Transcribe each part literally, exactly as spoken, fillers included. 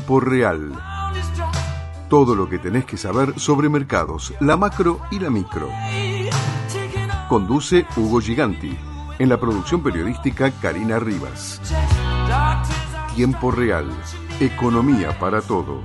Tiempo Real. Todo lo que tenés que saber sobre mercados, la macro y la micro. Conduce Hugo Giganti. En la producción periodística, Karina Rivas. Tiempo Real. Economía para todos.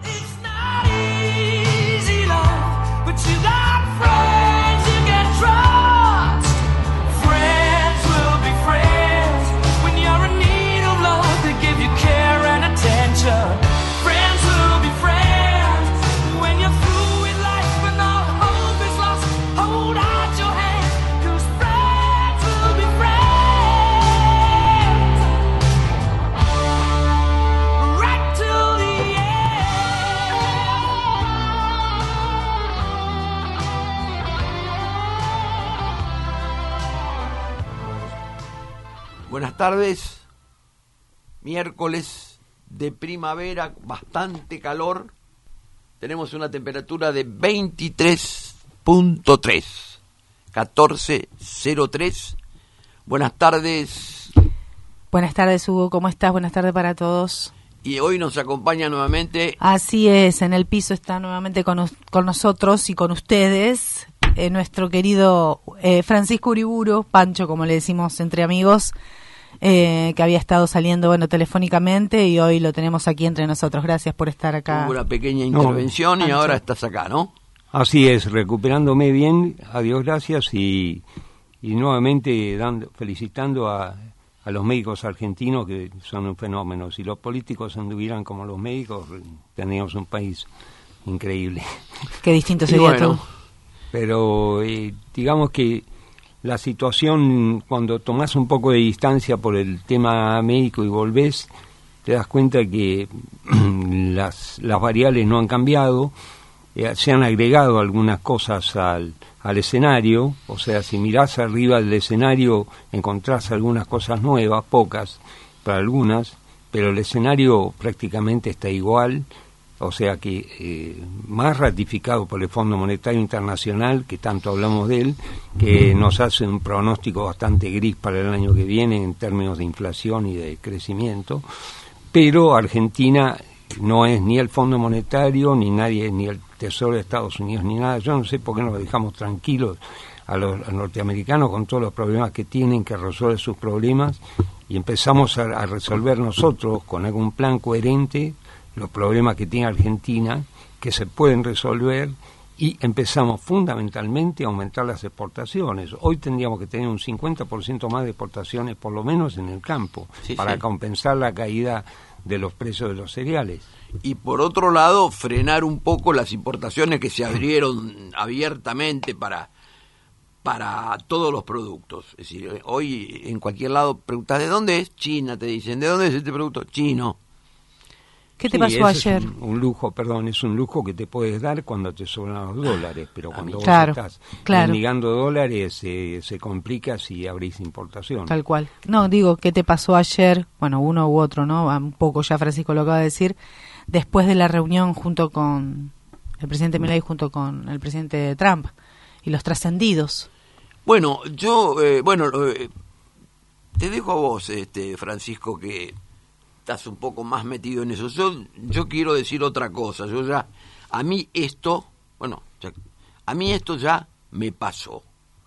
Buenas tardes, miércoles de primavera, bastante calor, tenemos una temperatura de veintitrés punto tres, catorce cero tres. Buenas tardes. Buenas tardes, Hugo, ¿cómo estás? Buenas tardes para todos. Y hoy nos acompaña nuevamente... Así es, en el piso está nuevamente con, con nosotros y con ustedes eh, nuestro querido eh, Francisco Uriburu, Pancho, como le decimos entre amigos, eh, que había estado saliendo, bueno, telefónicamente y hoy lo tenemos aquí entre nosotros. Gracias por estar acá. Hubo una pequeña intervención no, y ahora estás acá, ¿no? Así es, recuperándome bien, a Dios gracias, y, y nuevamente dando, felicitando a, a los médicos argentinos, que son un fenómeno. Si los políticos anduvieran como los médicos, tendríamos un país increíble. Qué distinto sería bueno, todo. Pero eh, digamos que la situación, cuando tomás un poco de distancia por el tema médico y volvés, te das cuenta que las, las variables no han cambiado, eh, se han agregado algunas cosas al, al escenario, o sea, si mirás arriba del escenario encontrás algunas cosas nuevas, pocas para algunas, pero el escenario prácticamente está igual. O sea que eh, más ratificado por el Fondo Monetario Internacional, que tanto hablamos de él, que nos hace un pronóstico bastante gris para el año que viene en términos de inflación y de crecimiento, pero Argentina no es ni el Fondo Monetario, ni nadie, ni el Tesoro de Estados Unidos, ni nada. Yo no sé por qué nos dejamos tranquilos a los, a los norteamericanos con todos los problemas que tienen, que resolver sus problemas, y empezamos a, a resolver nosotros con algún plan coherente los problemas que tiene Argentina, que se pueden resolver, y empezamos fundamentalmente a aumentar las exportaciones. Hoy tendríamos que tener un cincuenta por ciento más de exportaciones, por lo menos en el campo, sí, para sí. compensar la caída de los precios de los cereales. Y por otro lado, frenar un poco las importaciones que se abrieron abiertamente para, para todos los productos. Es decir, hoy en cualquier lado preguntas, ¿de dónde es? China, te dicen. ¿De dónde es este producto? Chino. ¿Qué te sí, pasó ayer? Es un, un lujo, perdón, es un lujo que te puedes dar cuando te sobran los dólares, pero cuando claro, vos estás claro. mendigando dólares eh, se complica si abrís importación. Tal cual. No, digo, ¿qué te pasó ayer? Bueno, uno u otro, ¿no? Un poco ya Francisco lo acaba de decir, después de la reunión junto con el presidente Milei, junto con el presidente Trump, y los trascendidos. Bueno, yo, eh, bueno, eh, te dejo a vos, este Francisco, que estás un poco más metido en eso. Yo, yo quiero decir otra cosa. Yo ya, a mí esto, bueno, ya, a mí esto ya me pasó.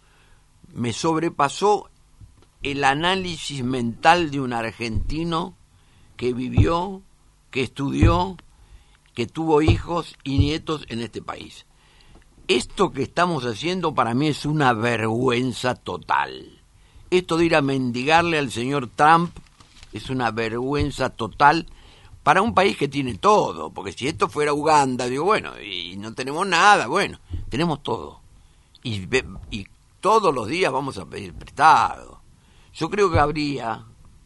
Me sobrepasó el análisis mental de un argentino que vivió, que estudió, que tuvo hijos y nietos en este país. Esto que estamos haciendo para mí es una vergüenza total. Esto de ir a mendigarle al señor Trump es una vergüenza total para un país que tiene todo, porque si esto fuera Uganda, digo, bueno, y no tenemos nada, bueno, tenemos todo. Y, y todos los días vamos a pedir prestado. Yo creo que habría,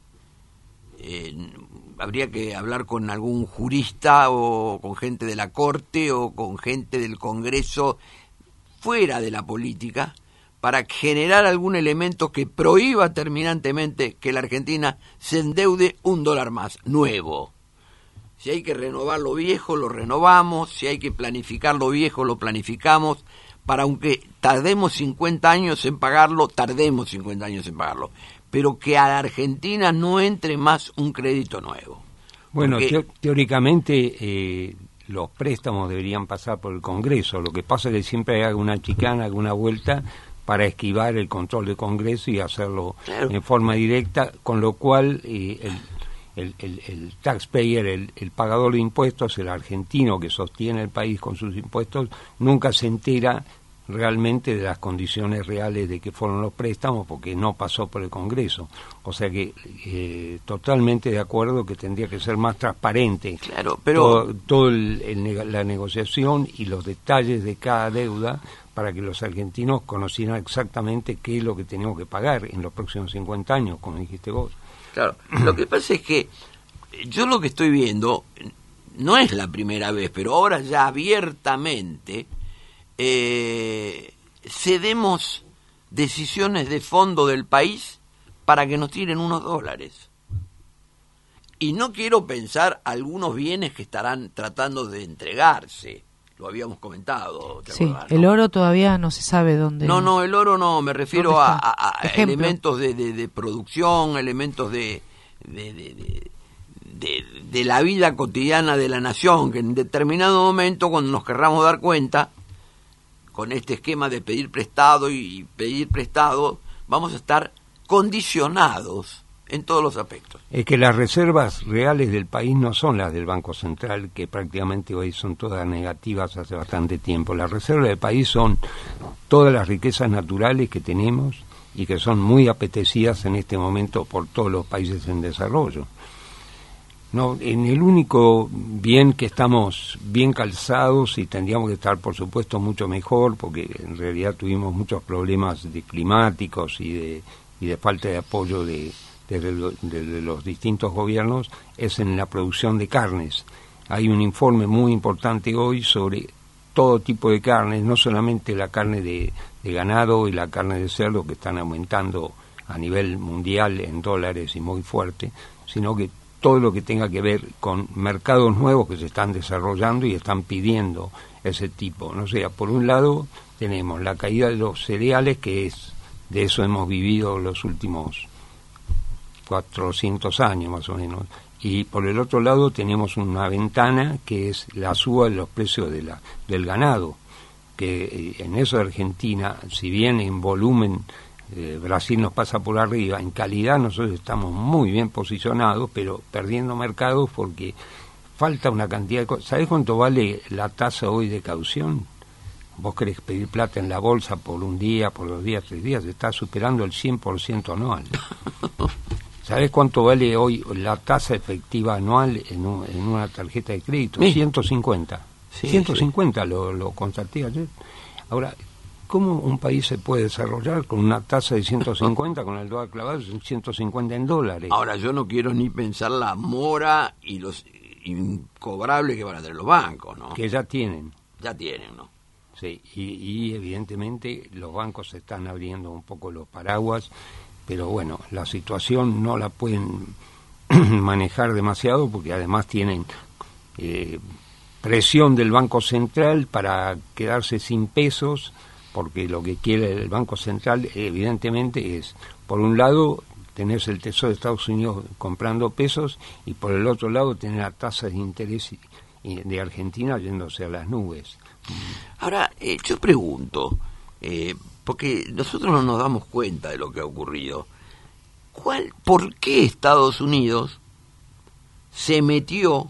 eh, habría que hablar con algún jurista o con gente de la Corte o con gente del Congreso fuera de la política, para generar algún elemento que prohíba terminantemente que la Argentina se endeude un dólar más, nuevo. Si hay que renovar lo viejo, lo renovamos. Si hay que planificar lo viejo, lo planificamos. Para aunque tardemos cincuenta años en pagarlo, tardemos cincuenta años en pagarlo. Pero que a la Argentina no entre más un crédito nuevo. Bueno, Porque... teo- teóricamente eh, los préstamos deberían pasar por el Congreso. Lo que pasa es que siempre hay alguna chicana, alguna vuelta para esquivar el control del Congreso y hacerlo Claro. en forma directa, con lo cual eh, el, el, el, el taxpayer, el, el pagador de impuestos, el argentino que sostiene el país con sus impuestos, nunca se entera realmente de las condiciones reales de que fueron los préstamos porque no pasó por el Congreso. O sea que eh, totalmente de acuerdo que tendría que ser más transparente Claro, pero... todo, todo el, el neg- la negociación y los detalles de cada deuda para que los argentinos conocieran exactamente qué es lo que tenemos que pagar en los próximos cincuenta años, como dijiste vos. Claro, lo que pasa es que yo lo que estoy viendo no es la primera vez, pero ahora ya abiertamente eh, cedemos decisiones de fondo del país para que nos tiren unos dólares. Y no quiero pensar algunos bienes que estarán tratando de entregarse. Lo habíamos comentado. ¿te Sí, acordás, el no? oro todavía no se sabe dónde. No, no, el oro no, me refiero ¿Dónde a, está? a- a Ejemplo. elementos de, de, de producción, elementos de de, de, de, de- de la vida cotidiana de la nación, que en determinado momento, cuando nos querramos dar cuenta, con este esquema de pedir prestado y pedir prestado, vamos a estar condicionados en todos los aspectos. Es que las reservas reales del país no son las del Banco Central, que prácticamente hoy son todas negativas hace bastante tiempo. Las reservas del país son todas las riquezas naturales que tenemos y que son muy apetecidas en este momento por todos los países en desarrollo. No, en el único bien que estamos bien calzados y tendríamos que estar, por supuesto, mucho mejor, porque en realidad tuvimos muchos problemas de climáticos y de, y de falta de apoyo de, de, de, de los distintos gobiernos, es en la producción de carnes. Hay un informe muy importante hoy sobre todo tipo de carnes, no solamente la carne de, de ganado y la carne de cerdo, que están aumentando a nivel mundial en dólares y muy fuerte, sino que todo lo que tenga que ver con mercados nuevos que se están desarrollando y están pidiendo ese tipo. No sé, por un lado tenemos la caída de los cereales, que es de eso hemos vivido los últimos cuatrocientos años más o menos, y por el otro lado tenemos una ventana que es la suba de los precios de la, del ganado, que eh, en eso de Argentina, si bien en volumen Eh, Brasil nos pasa por arriba, en calidad nosotros estamos muy bien posicionados, pero perdiendo mercados porque falta una cantidad de cosas. ¿Sabés cuánto vale la tasa hoy de caución? Vos querés pedir plata en la bolsa por un día, por dos días, tres días, está superando el cien por ciento anual. ¿Sabés cuánto vale hoy la tasa efectiva anual en, un, en una tarjeta de crédito? Sí. ciento cincuenta. Sí, ciento cincuenta sí. Lo, lo constaté ayer. Ahora, ¿cómo un país se puede desarrollar con una tasa de ciento cincuenta, con el dólar clavado, ciento cincuenta en dólares? Ahora, yo no quiero ni pensar la mora y los incobrables que van a tener los bancos, ¿no? Que ya tienen. Ya tienen, ¿no? Sí, y, y evidentemente los bancos se están abriendo un poco los paraguas, pero bueno, la situación no la pueden manejar demasiado porque además tienen eh, presión del Banco Central para quedarse sin pesos, porque lo que quiere el Banco Central evidentemente es, por un lado, tener el Tesoro de Estados Unidos comprando pesos y por el otro lado tener la tasa de interés de Argentina yéndose a las nubes. Ahora, eh, yo pregunto, eh, porque nosotros no nos damos cuenta de lo que ha ocurrido, ¿cuál, ¿por qué Estados Unidos se metió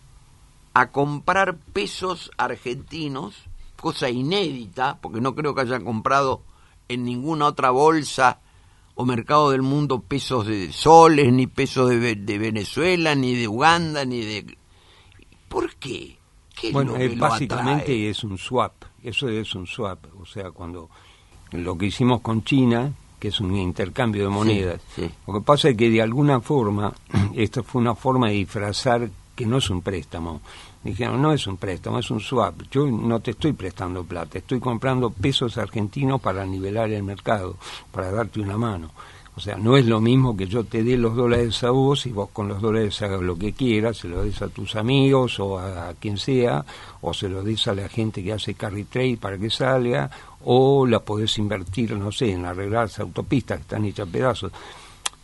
a comprar pesos argentinos, cosa inédita, porque no creo que haya comprado en ninguna otra bolsa o mercado del mundo pesos de soles, ni pesos de, de Venezuela, ni de Uganda, ni de... ¿Por qué? ¿Qué es bueno, lo que eh, lo básicamente atrae? es un swap, eso es un swap, o sea, cuando lo que hicimos con China, que es un intercambio de monedas, Sí, sí. lo que pasa es que de alguna forma, esto fue una forma de disfrazar que no es un préstamo. Dijeron, no es un préstamo, es un swap. Yo no te estoy prestando plata, estoy comprando pesos argentinos para nivelar el mercado, para darte una mano. O sea, no es lo mismo que yo te dé los dólares a vos y vos con los dólares hagas lo que quieras, se lo des a tus amigos o a, a quien sea, o se lo des a la gente que hace carry trade para que salga, o la podés invertir, no sé, en arreglar las autopistas que están hechas pedazos.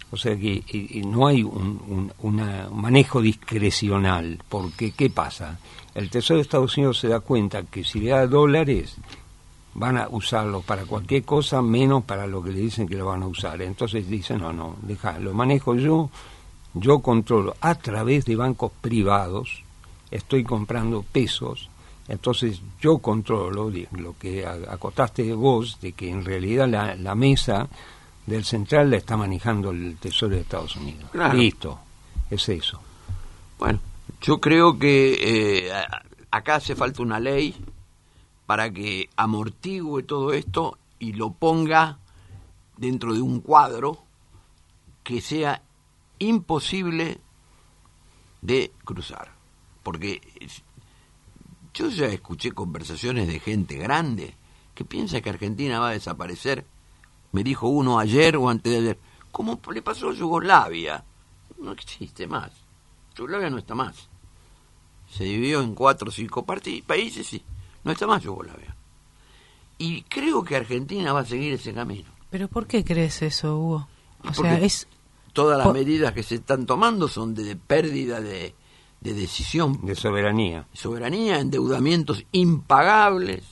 O sea que y, y no hay un, un una manejo discrecional, porque ¿qué pasa? El Tesoro de Estados Unidos se da cuenta que si le da dólares, van a usarlos para cualquier cosa, menos para lo que le dicen que lo van a usar. Entonces dicen, no, no, deja, lo manejo yo, yo controlo a través de bancos privados, estoy comprando pesos, entonces yo controlo lo que acotaste vos, de que en realidad la, la mesa del central la está manejando el Tesoro de Estados Unidos. Claro. Listo, es eso. Bueno, yo creo que eh, acá hace falta una ley para que amortigüe todo esto y lo ponga dentro de un cuadro que sea imposible de cruzar. Porque yo ya escuché conversaciones de gente grande que piensa que Argentina va a desaparecer. Me dijo uno ayer o antes de ayer, ¿cómo le pasó a Yugoslavia? No existe más. Yugoslavia no está más. Se dividió en cuatro o cinco parti- países y no está más Yugoslavia. Y creo que Argentina va a seguir ese camino. ¿Pero por qué crees eso, Hugo? O Porque sea, es... todas las po- medidas que se están tomando son de, de pérdida de, de decisión, De soberanía. soberanía, endeudamientos impagables.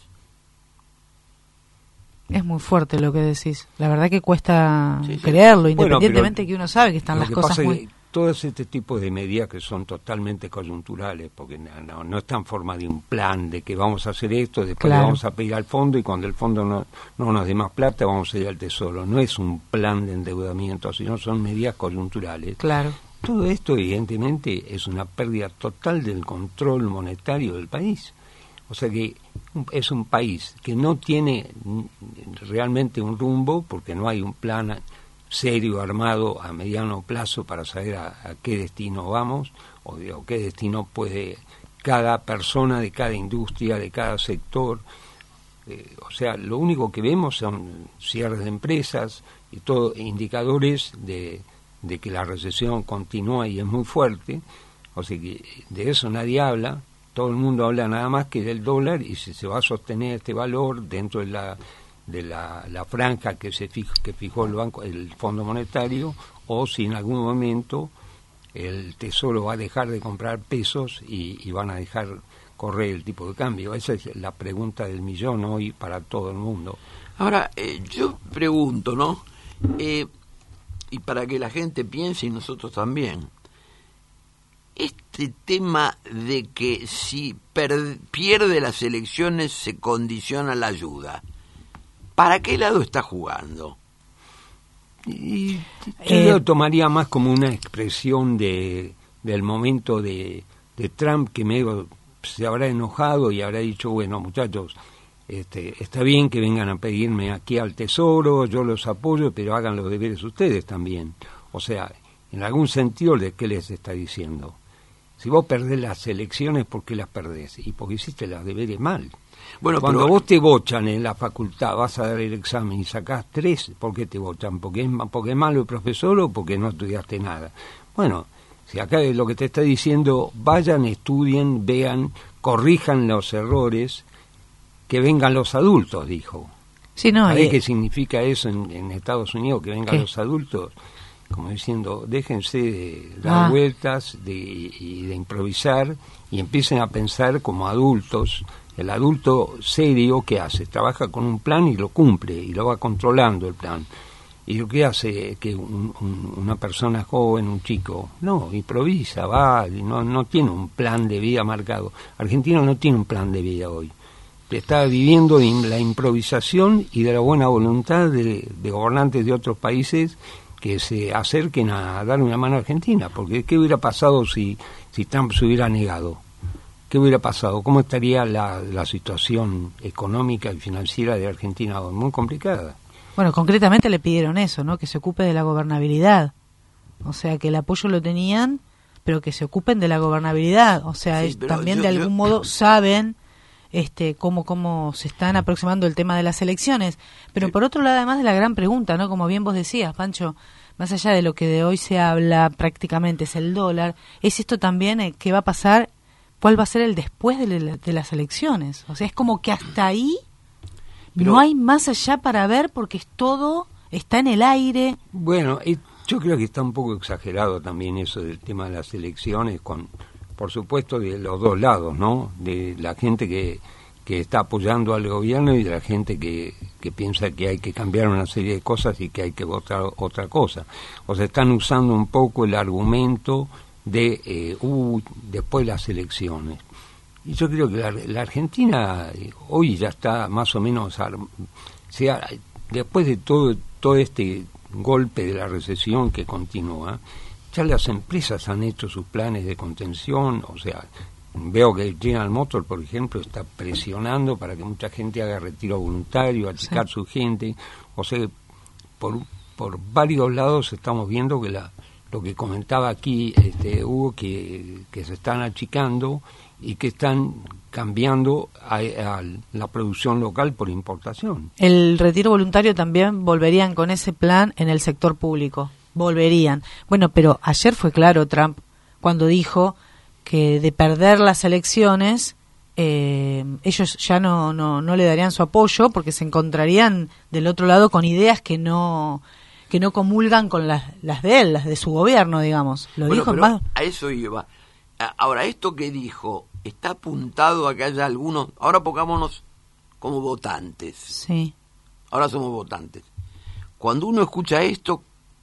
Es muy fuerte lo que decís. La verdad que cuesta Sí, sí. creerlo, Bueno, independientemente pero que uno sabe que están lo las que cosas pasa es muy... que todos este tipo de medidas que son totalmente coyunturales, porque no, no, no está en forma de un plan de que vamos a hacer esto, después Claro. le vamos a pedir al fondo y cuando el fondo no, no nos dé más plata vamos a ir al Tesoro. No es un plan de endeudamiento, sino son medidas coyunturales. Claro. Todo esto evidentemente es una pérdida total del control monetario del país. O sea que es un país que no tiene realmente un rumbo porque no hay un plan serio, armado a mediano plazo para saber a, a qué destino vamos o, de, o qué destino puede cada persona de cada industria, de cada sector. Eh, o sea, lo único que vemos son cierres de empresas y todo indicadores de, de que la recesión continúa y es muy fuerte. O sea que de eso nadie habla. Todo el mundo habla nada más que del dólar y si se va a sostener este valor dentro de la de la, la franja que se fijó, que fijó el banco, el Fondo Monetario, o si en algún momento el Tesoro va a dejar de comprar pesos y, y van a dejar correr el tipo de cambio. Esa es la pregunta del millón hoy para todo el mundo. Ahora, eh, yo pregunto, ¿no? Eh, y para que la gente piense y nosotros también, este tema de que si per- pierde las elecciones se condiciona la ayuda, ¿para qué lado está jugando? Y yo Eh, lo tomaría más como una expresión de del momento de, de Trump, que medio se habrá enojado y habrá dicho, bueno, muchachos, este, está bien que vengan a pedirme aquí al Tesoro, yo los apoyo, pero hagan los deberes ustedes también. O sea, en algún sentido, ¿de qué les está diciendo? Si vos perdés las elecciones, ¿por qué las perdés? Y porque hiciste los deberes mal. Bueno, Cuando pero- vos te bochan en la facultad, vas a dar el examen y sacás tres, ¿por qué te bochan? ¿Porque es, ma- porque es malo el profesor o porque no estudiaste nada? Bueno, si acá es lo que te está diciendo, vayan, estudien, vean, corrijan los errores, que vengan los adultos, dijo. Sí, no, ¿Sabés y- qué significa eso en, en Estados Unidos, que vengan ¿Qué? los adultos? Como diciendo, déjense de dar Ah. vueltas de, y de improvisar y empiecen a pensar como adultos. El adulto serio, ¿qué hace? Trabaja con un plan y lo cumple y lo va controlando el plan. ¿Y lo que hace que un, un, una persona joven, un chico? No, improvisa, va, y no, no tiene un plan de vida marcado. Argentina no tiene un plan de vida hoy. Está viviendo de la improvisación y de la buena voluntad de, de gobernantes de otros países que se acerquen a dar una mano a Argentina. Porque ¿qué hubiera pasado si, si Trump se hubiera negado? ¿Qué hubiera pasado? ¿Cómo estaría la, la situación económica y financiera de Argentina hoy? Muy complicada. Bueno, concretamente le pidieron eso, ¿no? Que se ocupe de la gobernabilidad. O sea, que el apoyo lo tenían, pero que se ocupen de la gobernabilidad. O sea, Sí, es- pero también yo- de yo- algún modo saben este cómo cómo se están aproximando el tema de las elecciones. Pero Sí. por otro lado, además de la gran pregunta, ¿no? Como bien vos decías, Pancho, más allá de lo que de hoy se habla prácticamente es el dólar, es esto también eh, qué va a pasar, cuál va a ser el después de, la- de las elecciones. O sea, es como que hasta ahí Pero- no hay más allá para ver porque es todo está en el aire. Bueno, y Yo creo que está un poco exagerado también eso del tema de las elecciones, con, por supuesto, de los dos lados, ¿no? De la gente que, que está apoyando al gobierno y de la gente que, que piensa que hay que cambiar una serie de cosas y que hay que votar otra cosa. O sea, están usando un poco el argumento de eh, uh, después de las elecciones. Y yo creo que la, la Argentina hoy ya está más o menos, o sea, después de todo, todo este golpe de la recesión que continúa, ya las empresas han hecho sus planes de contención. O sea, veo que General Motors, por ejemplo, está presionando para que mucha gente haga retiro voluntario, achicar sí. su gente. O sea, por, por varios lados estamos viendo que la, lo que comentaba aquí este, Hugo, que, que se están achicando y que están cambiando a, a la producción local por importación. El retiro voluntario también volverían con ese plan en el sector público, volverían. Bueno, pero ayer fue claro Trump cuando dijo que de perder las elecciones eh, ellos ya no, no, no le darían su apoyo porque se encontrarían del otro lado con ideas que no que no comulgan con las, las de él, las de su gobierno, digamos. Lo bueno, dijo pero más. A eso iba. Ahora, esto que dijo, está apuntado a que haya algunos, ahora pongámonos como votantes. Sí. Ahora somos votantes. Cuando uno escucha esto,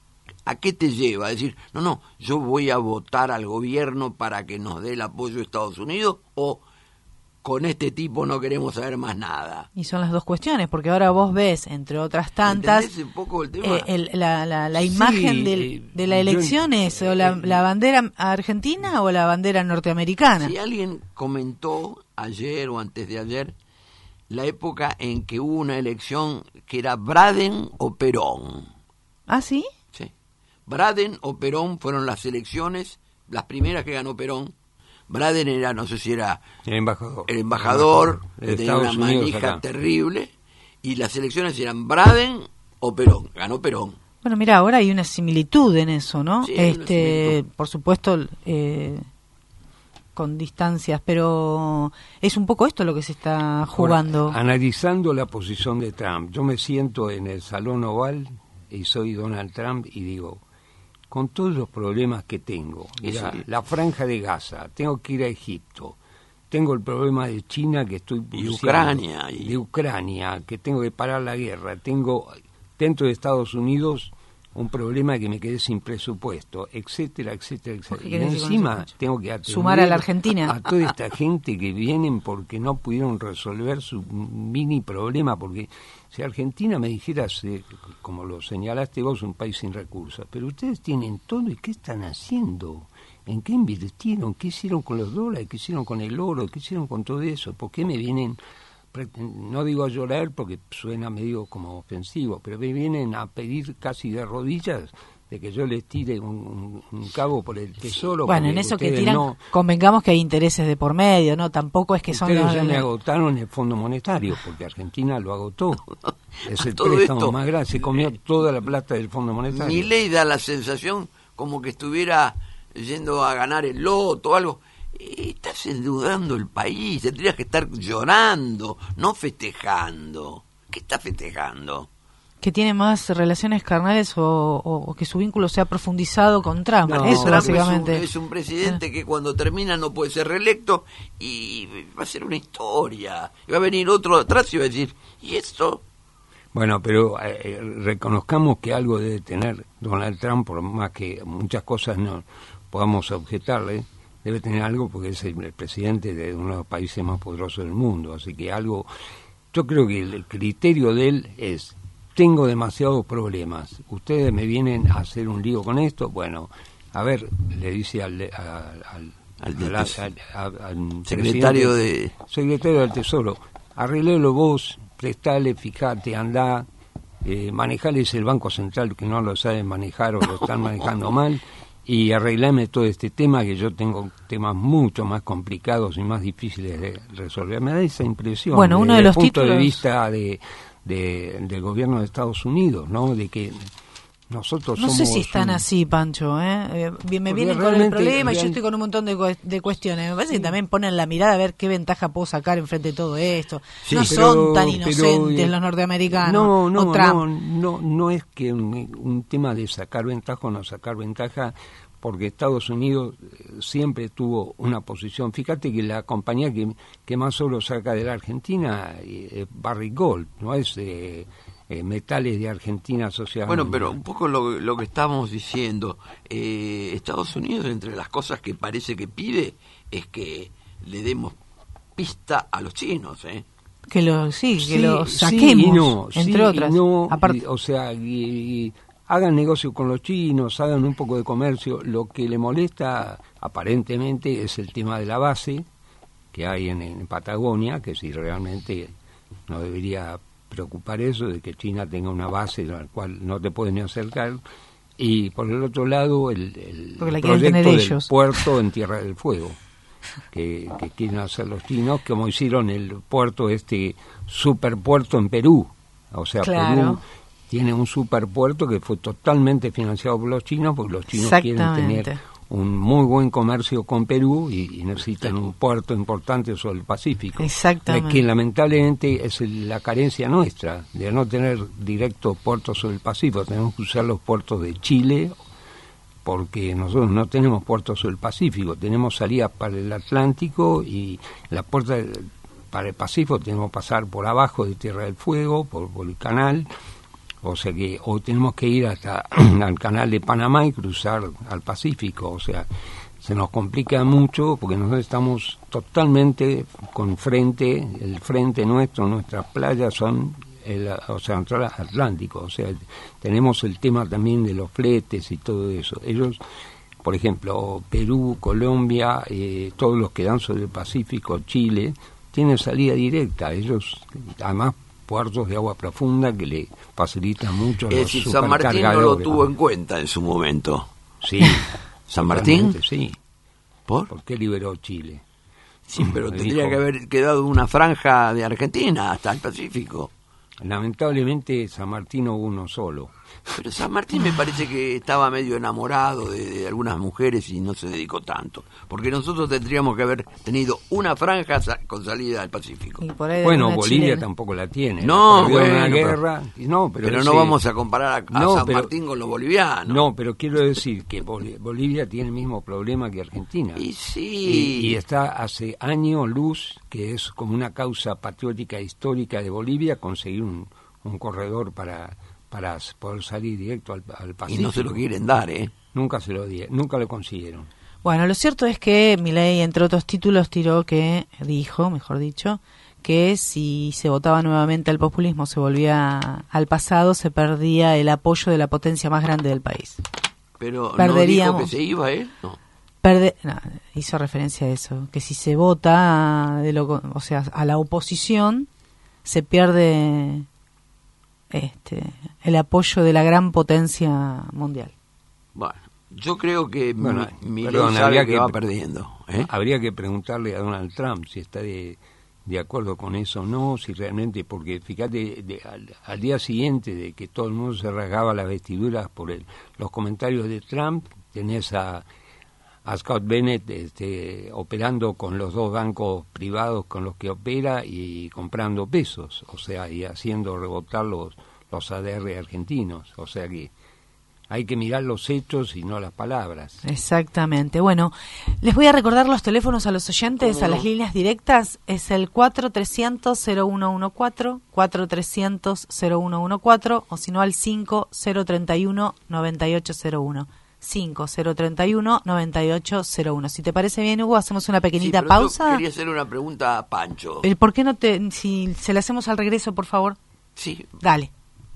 ¿a qué te lleva? A decir, no, no, yo voy a votar al gobierno para que nos dé el apoyo de Estados Unidos, o con este tipo no queremos saber más nada. Y son las dos cuestiones, porque ahora vos ves, entre otras tantas, ¿entendés un poco el tema? Eh, el, la, la, la Sí, imagen del, eh, de la elección yo, es o la, eh, la bandera argentina o la bandera norteamericana. Si alguien comentó ayer o antes de ayer la época en que hubo una elección que era Braden o Perón. ¿Ah, sí? Sí. Braden o Perón fueron las elecciones, las primeras que ganó Perón. Braden era, no sé si era el embajador, el embajador, de tenía una Estados Unidos manija acá. terrible, y las elecciones eran Braden o Perón. Ganó Perón. Bueno, mira, ahora hay una similitud en eso, ¿no? Sí, hay una este, similitud. por supuesto, eh, con distancias, pero es un poco esto lo que se está jugando. Ahora, analizando la posición de Trump, yo me siento en el Salón Oval y soy Donald Trump y digo, con todos los problemas que tengo, mira, Sí. la franja de Gaza, tengo que ir a Egipto, tengo el problema de China que estoy Y buceando, Ucrania, y- de Ucrania, que tengo que parar la guerra, tengo dentro de Estados Unidos un problema que me quedé sin presupuesto, etcétera, etcétera, etcétera. ¿Qué Y querés decir con encima eso, Pancho? tengo que atender Sumar a la Argentina. a toda esta gente que vienen porque no pudieron resolver su mini problema, porque si Argentina me dijeras, eh, como lo señalaste vos, un país sin recursos, pero ustedes tienen todo, ¿y qué están haciendo? ¿En qué invirtieron? ¿Qué hicieron con los dólares? ¿Qué hicieron con el oro? ¿Qué hicieron con todo eso? ¿Por qué me vienen, no digo a llorar porque suena medio como ofensivo, pero me vienen a pedir casi de rodillas de que yo les tire un, un, un cabo por el tesoro? Bueno, en porque eso que ustedes tiran, no, convengamos que hay intereses de por medio, ¿no? Tampoco es que son ustedes los... ya me agotaron el Fondo Monetario, porque Argentina lo agotó. Es el Todo préstamo esto- más grande, se comió toda la plata del Fondo Monetario. Milei da la sensación como que estuviera yendo a ganar el loto o algo. Eh, Estás endeudando el país, tendrías que estar llorando, no festejando. ¿Qué estás festejando? que tiene más relaciones carnales o, o, o que su vínculo se ha profundizado con Trump. No, Eso Trump básicamente. Es un, es un presidente que cuando termina no puede ser reelecto y va a ser una historia. Y va a venir otro atrás y va a decir, ¿y esto? Bueno, pero eh, reconozcamos que algo debe tener Donald Trump, por más que muchas cosas no podamos objetarle, debe tener algo porque es el, el presidente de uno de los países más poderosos del mundo. Así que algo, yo creo que el, el criterio de él es, tengo demasiados problemas, ustedes me vienen a hacer un lío con esto, bueno, a ver, le dice al... al, al Al al- de- al- al- al secretario presidente- de... secretario del Tesoro, arreglelo vos, prestale, fijate, andá, eh, manejales el Banco Central que no lo saben manejar o lo están manejando mal, y arreglame todo este tema, que yo tengo temas mucho más complicados y más difíciles de resolver. Me da esa impresión, Bueno, uno desde de los el punto títulos- de vista de, de- del gobierno de Estados Unidos, ¿no? De que nosotros no somos... sé si están un... así, Pancho, ¿eh? Eh, me Porque vienen con el problema real... y yo estoy con un montón de, cu- de cuestiones. Me parece que también ponen la mirada a ver qué ventaja puedo sacar enfrente de todo esto. Sí, no pero, son tan inocentes pero, los norteamericanos. No, no, o Trump. no, no, no es que un, un tema de sacar ventaja o no sacar ventaja, porque Estados Unidos siempre tuvo una posición. Fíjate que la compañía que, que más oro saca de la Argentina es Barrick Gold, no es eh, eh, Metales de Argentina Asociados. Bueno, pero un poco lo, lo que estamos diciendo, eh, Estados Unidos, entre las cosas que parece que pide, es que le demos pista a los chinos, ¿eh? Que lo, sí, Sí, que lo sí saquemos, y no, entre sí otras. y no, Aparte, y, o sea, y, y hagan negocio con los chinos, hagan un poco de comercio. Lo que le molesta, aparentemente, es el tema de la base que hay en, en Patagonia, que si realmente no debería preocupar eso, de que China tenga una base a la cual no te puedes ni acercar. Y por el otro lado, el, el Porque la quieren proyecto tener del ellos. puerto en Tierra del Fuego. Que, que quieren hacer los chinos, como hicieron el puerto, este superpuerto en Perú. O sea, Claro. Perú tiene un superpuerto que fue totalmente financiado por los chinos, porque los chinos quieren Exactamente. tener un muy buen comercio con Perú y, y necesitan un puerto importante sobre el Pacífico. Exactamente. Que lamentablemente es el- la carencia nuestra, de no tener directos puertos sobre el Pacífico. Tenemos que usar los puertos de Chile, porque nosotros no tenemos puertos sobre el Pacífico, tenemos salidas para el Atlántico y la puerta del- para el Pacífico tenemos que pasar por abajo de Tierra del Fuego, por, por el canal, o sea que o tenemos que ir hasta al canal de Panamá y cruzar al Pacífico, o sea, se nos complica mucho porque nosotros estamos totalmente con frente, el frente nuestro, nuestras playas son el Océano Atlántico, o sea, tenemos el tema también de los fletes y todo eso. Ellos, por ejemplo, Perú, Colombia, eh, todos los que dan sobre el Pacífico, Chile, tienen salida directa. Ellos, además, puertos de agua profunda que le facilitan mucho a Es los decir, San Martín no lo supercargadores. tuvo en cuenta en su momento. Sí. ¿San Martín? totalmente, Sí. ¿Por? ¿Por qué liberó Chile? Sí, pero Me tendría dijo- que haber quedado una franja de Argentina hasta el Pacífico. Lamentablemente San Martín hubo uno solo. Pero San Martín me parece que estaba medio enamorado de, de algunas mujeres y no se dedicó tanto. Porque nosotros tendríamos que haber tenido una franja sa- con salida al Pacífico. y por ahí Bueno, alguna Bolivia chilena. tampoco la tiene. No, la perdió en bueno, una pero- guerra. y no, pero Pero ese- no vamos a comparar a, a No, San pero- Martín con los bolivianos. No, pero quiero decir que Bol- Bolivia tiene el mismo problema que Argentina. Y sí. Y, y está hace años luz, que es como una causa patriótica histórica de Bolivia, conseguir un, un corredor para, para poder salir directo al, al Y Pacífico. no se lo quieren dar, ¿eh? Nunca se lo di, nunca lo consiguieron. Bueno, lo cierto es que Milei, entre otros títulos, tiró que, dijo, mejor dicho, que si se votaba nuevamente al populismo, se volvía al pasado, se perdía el apoyo de la potencia más grande del país. Pero no Perderíamos. dijo que se iba él, no. Perde, no, hizo referencia a eso, que si se vota, de lo, o sea, a la oposición, se pierde este el apoyo de la gran potencia mundial. Bueno, yo creo que Bueno, mi, mi perdón, sabe habría que, que- va perdiendo. ¿eh? Habría que preguntarle a Donald Trump si está de, de acuerdo con eso o no, si realmente, porque fíjate, de- al, al día siguiente de que todo el mundo se rasgaba las vestiduras por el, los comentarios de Trump, tenés a, a Scott Bennett este, operando con los dos bancos privados con los que opera y comprando pesos, o sea, y haciendo rebotar los, los A D R argentinos, o sea que hay que mirar los hechos y no las palabras. Exactamente. Bueno, les voy a recordar los teléfonos a los oyentes, a las líneas directas. Es el cuatro trescientos cero uno uno cuatro, cuatro trescientos cero uno uno cuatro, o si no al cinco cero treinta y uno noventa y ocho cero uno. cinco cero treinta y uno noventa y ocho cero uno. Si te parece bien, Hugo, hacemos una Sí, pequeñita pero yo pausa. quería hacer una pregunta a Pancho. El ¿Por qué no te, si se la hacemos al regreso, por favor? Sí, Dale.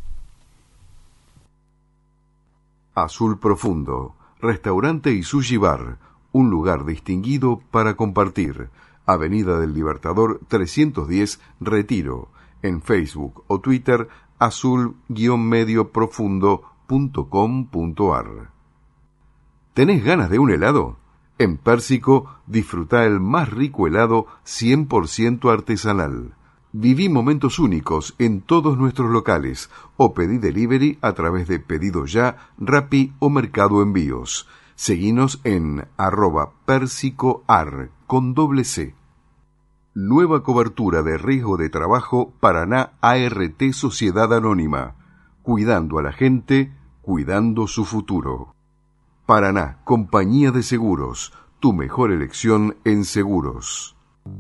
Azul Profundo, restaurante y sushi bar, un lugar distinguido para compartir. Avenida del Libertador trescientos diez, Retiro. En Facebook o Twitter, azul-medio profundo punto com punto ar. ¿Tenés ganas de un helado? En Pérsico, disfruta el más rico helado cien por ciento artesanal. Viví momentos únicos en todos nuestros locales o pedí delivery a través de Pedido Ya, Rappi o Mercado Envíos. Seguinos en arroba persicoar con doble C. Nueva cobertura de riesgo de trabajo Paraná A R T Sociedad Anónima. Cuidando a la gente, cuidando su futuro. Paraná, Compañía de Seguros. Tu mejor elección en seguros.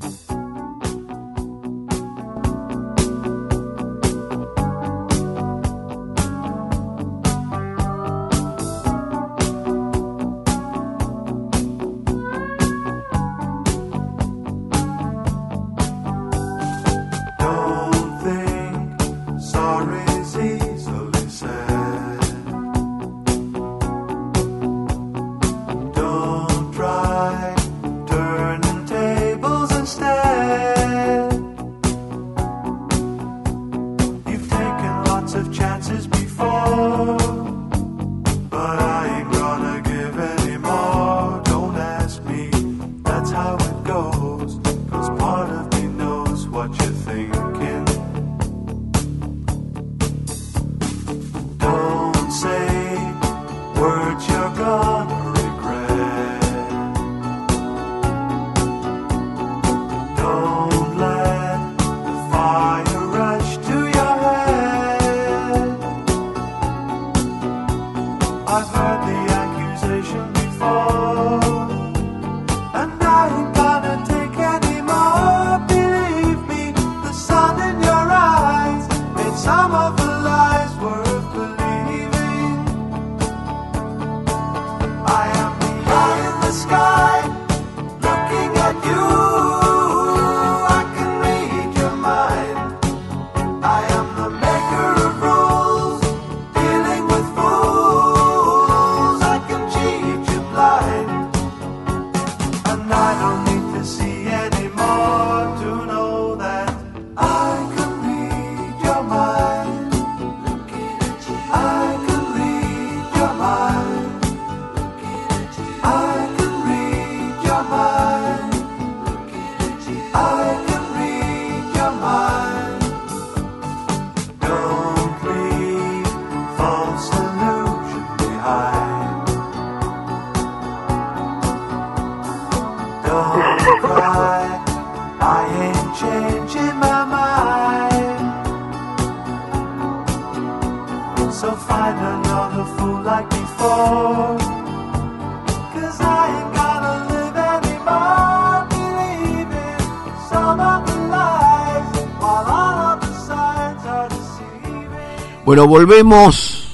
Bueno, volvemos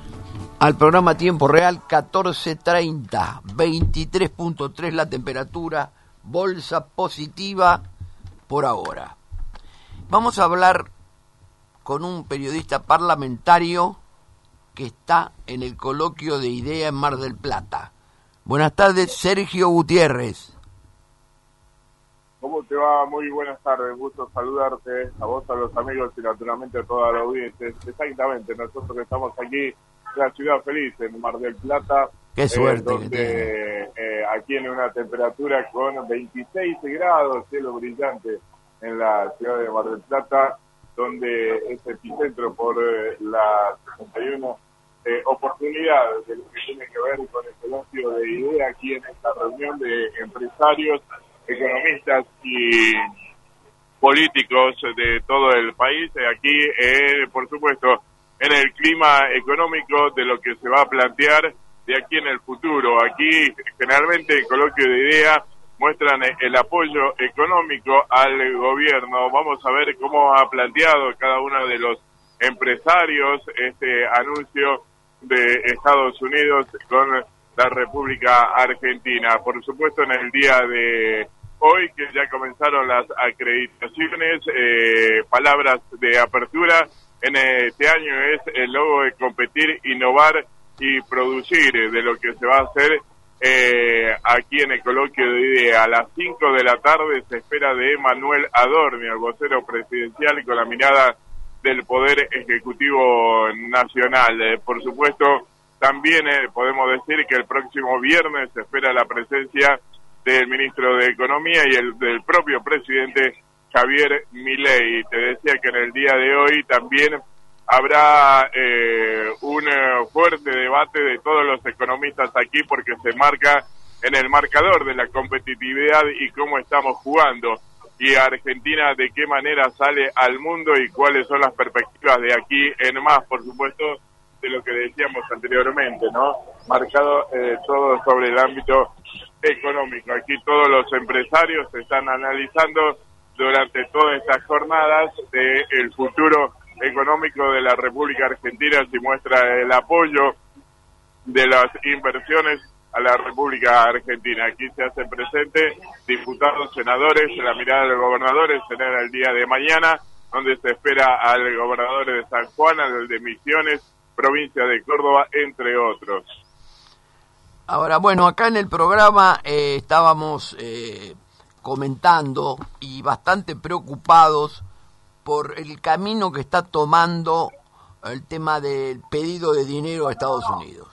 al programa Tiempo Real, catorce treinta, veintitrés punto tres la temperatura, bolsa positiva por ahora. Vamos a hablar con un periodista parlamentario que está en el coloquio de IDEA en Mar del Plata. Buenas tardes, Sergio Gutiérrez. ¿Cómo te va? Muy buenas tardes, gusto saludarte, a vos, a los amigos y naturalmente a toda la audiencia. Exactamente, nosotros que estamos aquí en la ciudad feliz, en Mar del Plata. Qué suerte. Eh, donde eh, aquí en una temperatura con veintiséis grados, cielo brillante en la ciudad de Mar del Plata, donde es epicentro por eh, la sesenta y una eh, oportunidades de lo que tiene que ver con el coloquio de IDEA aquí en esta reunión de empresarios, economistas y políticos de todo el país, aquí eh, por supuesto en el clima económico de lo que se va a plantear de aquí en el futuro. Aquí generalmente el coloquio de IDEA muestran el apoyo económico al gobierno. Vamos a ver cómo ha planteado cada uno de los empresarios este anuncio de Estados Unidos con la República Argentina. Por supuesto, en el día de hoy, que ya comenzaron las acreditaciones, eh, palabras de apertura en este año es el logo de competir, innovar y producir, de lo que se va a hacer eh, aquí en el coloquio de IDEA. A las cinco de la tarde se espera de Manuel Adorni, el vocero presidencial, y con la mirada del Poder Ejecutivo Nacional. Eh, por supuesto, también eh, podemos decir que el próximo viernes se espera la presencia del ministro de Economía y el del propio presidente Javier Milei. Te decía que en el día de hoy también habrá eh, un eh, fuerte debate de todos los economistas aquí, porque se marca en el marcador de la competitividad y cómo estamos jugando, y Argentina de qué manera sale al mundo y cuáles son las perspectivas de aquí en más, por supuesto, de lo que decíamos anteriormente, ¿no? Marcado eh, todo sobre el ámbito económico. Aquí todos los empresarios están analizando durante todas estas jornadas de el futuro económico de la República Argentina, si muestra el apoyo de las inversiones a la República Argentina. Aquí se hacen presentes diputados, senadores. La mirada del gobernador será el día de mañana, donde se espera al gobernador de San Juan, al de Misiones, provincia de Córdoba, entre otros. Ahora, bueno, acá en el programa eh, estábamos eh, comentando y bastante preocupados por el camino que está tomando el tema del pedido de dinero a Estados Unidos.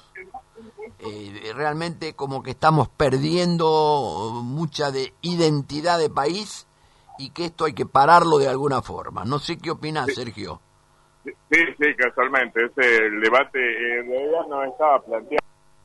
Eh, realmente como que estamos perdiendo mucha de identidad de país y que esto hay que pararlo de alguna forma. No sé qué opinás, sí. Sergio. Sí, sí, casualmente. Ese el debate en realidad no estaba planteado,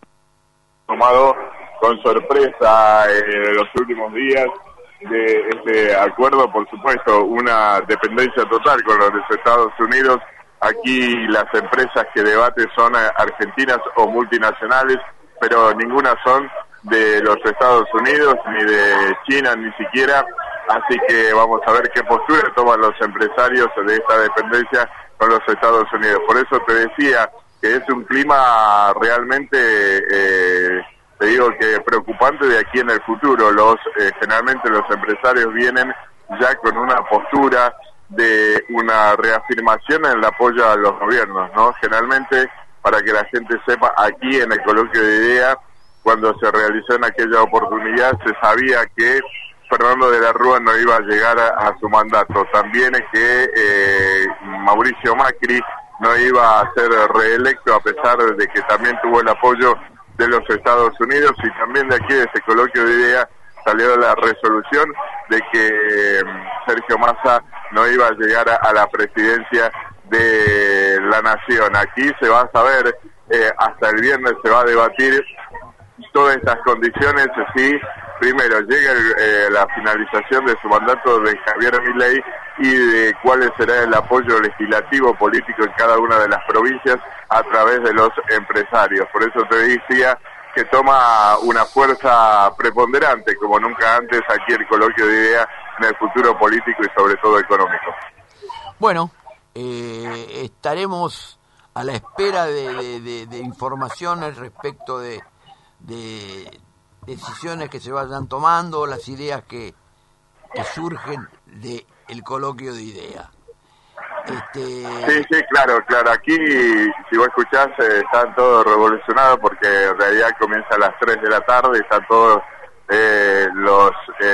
tomado con sorpresa en los últimos días de este acuerdo, por supuesto, una dependencia total con los Estados Unidos. Aquí las empresas que debate son argentinas o multinacionales, pero ninguna son de los Estados Unidos, ni de China, ni siquiera. Así que vamos a ver qué postura toman los empresarios de esta dependencia con los Estados Unidos. Por eso te decía que es un clima realmente, eh, te digo que preocupante de aquí en el futuro. Los eh, generalmente los empresarios vienen ya con una postura de una reafirmación en el apoyo a los gobiernos, ¿no? Generalmente, para que la gente sepa, aquí en el coloquio de ideas, cuando se realizó en aquella oportunidad, se sabía que Fernando de la Rúa no iba a llegar a, a su mandato. También es que eh, Mauricio Macri no iba a ser reelecto, a pesar de que también tuvo el apoyo de los Estados Unidos, y también de aquí, de ese coloquio de ideas, salió la resolución de que eh, Sergio Massa no iba a llegar a, a la presidencia de la nación. Aquí se va a saber, eh, hasta el viernes se va a debatir todas estas condiciones, si primero llega el, eh, la finalización de su mandato de Javier Milei y de cuál será el apoyo legislativo político en cada una de las provincias a través de los empresarios. Por eso te decía que toma una fuerza preponderante como nunca antes aquí el coloquio de ideas en el futuro político y sobre todo económico. Bueno, eh, estaremos a la espera de, de, de, de informaciones respecto de, de decisiones que se vayan tomando, las ideas que, que surgen de el coloquio de ideas. Este... Sí, sí, claro, claro. Aquí, si vos escuchás, eh, están todos revolucionados porque en realidad comienza a las tres de la tarde, están todos eh, los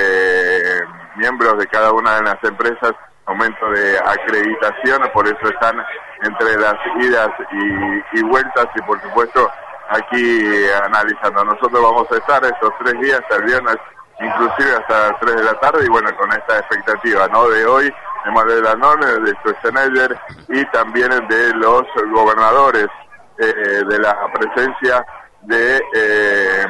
eh, miembros de cada una de las empresas, aumento de acreditación, por eso están entre las idas y, y vueltas y por supuesto aquí eh, analizando. Nosotros vamos a estar estos tres días, hasta el viernes, inclusive hasta las tres de la tarde, y bueno, con esta expectativa, ¿no?, de hoy, de Manuel Lanón, de Schwarzenegger y también de los gobernadores, eh, de la presencia de eh,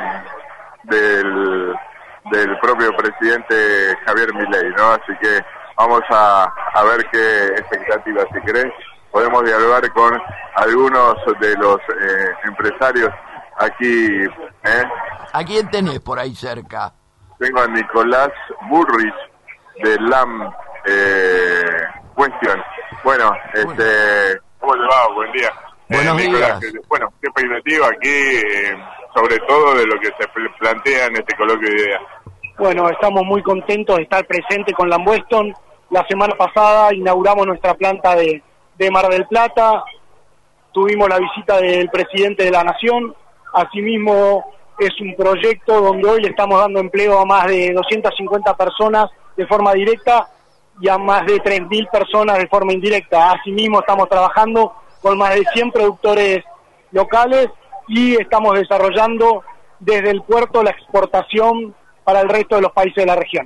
del, del propio presidente Javier Milei, ¿no? Así que vamos a, a ver qué expectativas, si querés, podemos dialogar con algunos de los eh, empresarios aquí. ¿eh? ¿A quién tenés por ahí cerca? Tengo a Nicolás Burrich de L A M eh, Question. Bueno, este, ¿cómo le va? Buen día. Buenos eh, Nicolás, días. Que, bueno, qué expectativa aquí, eh, sobre todo de lo que se plantea en este coloquio de ideas. Bueno, estamos muy contentos de estar presentes con Lam Weston. La semana pasada inauguramos nuestra planta de, de Mar del Plata, tuvimos la visita del presidente de la Nación. Asimismo, es un proyecto donde hoy estamos dando empleo a más de doscientas cincuenta personas de forma directa y a más de tres mil personas de forma indirecta. Asimismo, estamos trabajando con más de cien productores locales y estamos desarrollando desde el puerto la exportación para el resto de los países de la región.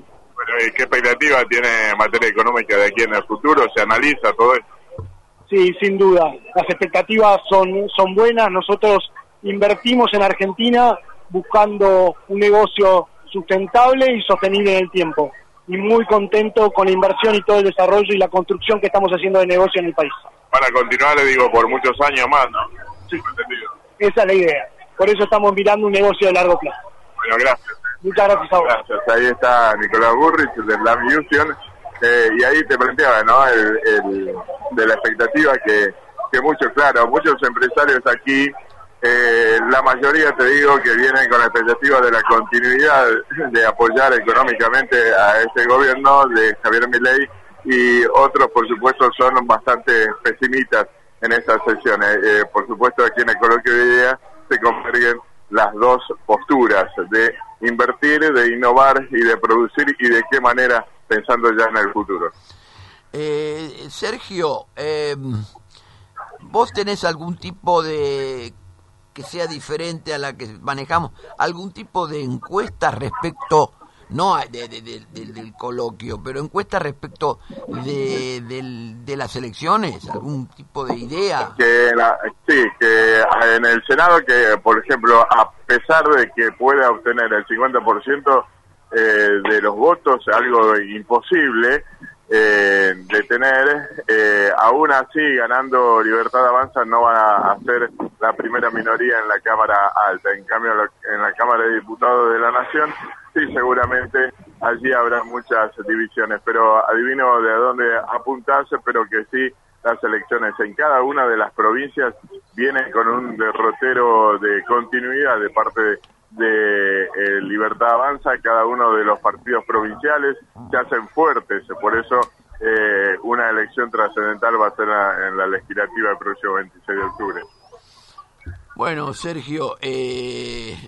Pero, ¿qué expectativa tiene en materia económica de aquí en el futuro? ¿Se analiza todo esto? Sí, sin duda. Las expectativas son, son buenas. Nosotros invertimos en Argentina buscando un negocio sustentable y sostenible en el tiempo. Y muy contento con la inversión y todo el desarrollo y la construcción que estamos haciendo de negocio en el país. Para continuar, le digo, por muchos años más, ¿no? Sí, esa es la idea. Por eso estamos mirando un negocio de largo plazo. Bueno, gracias. Muchas gracias a vos. Gracias. Ahí está Nicolás Burrich de la Fusion, eh, y ahí te planteaba, ¿no? El, el, de la expectativa que, que muchos, claro, muchos empresarios aquí, eh, la mayoría te digo que vienen con la expectativa de la continuidad de apoyar económicamente a este gobierno de Javier Milei, y otros, por supuesto, son bastante pesimistas en estas sesiones. Eh, por supuesto, aquí en el coloquio de ideas se convergen las dos posturas de invertir, de innovar y de producir, y de qué manera, pensando ya en el futuro. Eh, Sergio, eh, ¿vos tenés algún tipo de, que sea diferente a la que manejamos, algún tipo de encuesta respecto, no de, de, de, de, del coloquio, pero encuesta respecto de, de, de las elecciones, algún tipo de idea? Que la, sí, que en el Senado, que por ejemplo, a pesar de que pueda obtener el cincuenta por ciento eh, de los votos, algo imposible eh, de tener, eh, aún así, ganando Libertad Avanza, no van a ser la primera minoría en la Cámara Alta. En cambio, en la Cámara de Diputados de la Nación, sí, seguramente allí habrá muchas divisiones, pero adivino de dónde apuntarse, pero que sí, las elecciones en cada una de las provincias vienen con un derrotero de continuidad de parte de, de eh, Libertad Avanza. Cada uno de los partidos provinciales se hacen fuertes, por eso eh, una elección trascendental va a ser a, en la legislativa el próximo veintiséis de octubre. Bueno, Sergio, eh...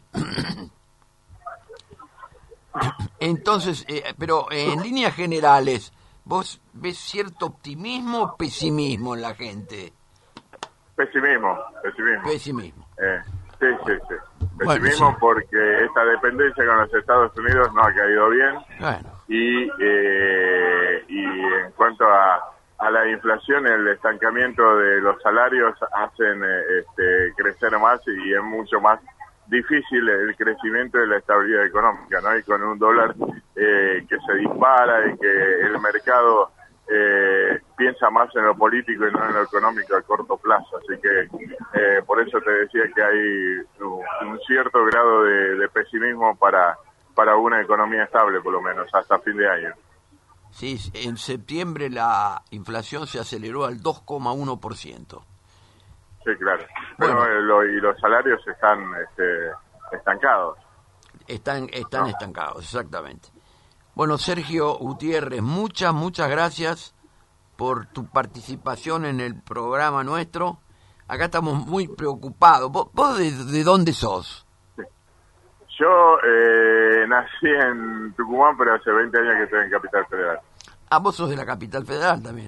entonces, eh, pero en líneas generales, ¿vos ves cierto optimismo o pesimismo en la gente? Pesimismo, pesimismo. Pesimismo. Eh, sí, sí, sí. Bueno, Pesimismo sí. Porque esta dependencia con los Estados Unidos no ha caído bien. Bueno. Y, eh, y en cuanto a, a la inflación, el estancamiento de los salarios hacen eh, este, crecer más, y es mucho más difícil el crecimiento de la estabilidad económica, ¿no? Y con un dólar eh, que se dispara, y que el mercado eh, piensa más en lo político y no en lo económico a corto plazo. Así que eh, por eso te decía que hay un cierto grado de, de pesimismo para, para una economía estable, por lo menos hasta fin de año. Sí, en septiembre la inflación se aceleró al dos coma uno por ciento. Sí, claro. Pero Bueno. eh, lo, y los salarios están este, estancados. Están, están No. estancados, exactamente. Bueno, Sergio Gutiérrez, muchas, muchas gracias por tu participación en el programa nuestro. Acá estamos muy preocupados. ¿Vos, vos de, de dónde sos? Yo eh, nací en Tucumán, pero hace veinte años que estoy en Capital Federal. Ah, vos sos de la Capital Federal también.